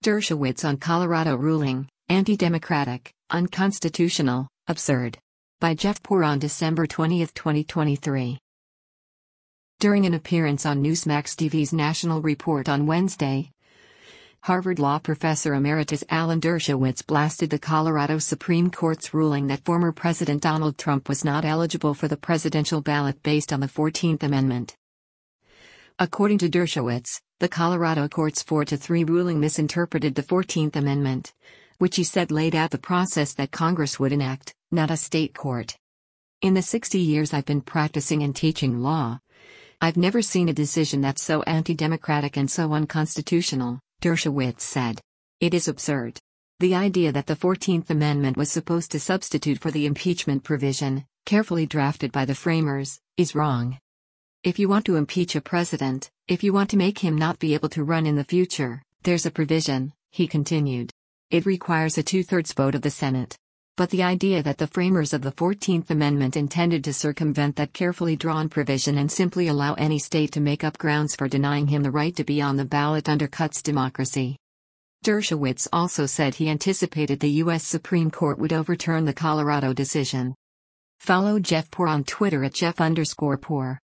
Dershowitz on Colorado ruling, anti-democratic, unconstitutional, absurd. By Jeff Poor on December 20, 2023. During an appearance on Newsmax TV's National Report on Wednesday, Harvard Law professor emeritus Alan Dershowitz blasted the Colorado Supreme Court's ruling that former President Donald Trump was not eligible for the presidential ballot based on the 14th Amendment. According to Dershowitz, the Colorado court's 4-3 ruling misinterpreted the 14th Amendment, which he said laid out the process that Congress would enact, not a state court. In the 60 years I've been practicing and teaching law, I've never seen a decision that's so anti-democratic and so unconstitutional, Dershowitz said. It is absurd. The idea that the 14th Amendment was supposed to substitute for the impeachment provision, carefully drafted by the framers, is wrong. If you want to impeach a president, if you want to make him not be able to run in the future, there's a provision, he continued. It requires a 2/3 vote of the Senate. But the idea that the framers of the 14th Amendment intended to circumvent that carefully drawn provision and simply allow any state to make up grounds for denying him the right to be on the ballot undercuts democracy. Dershowitz also said he anticipated the U.S. Supreme Court would overturn the Colorado decision. Follow Jeff Poor on Twitter at Jeff_Poor.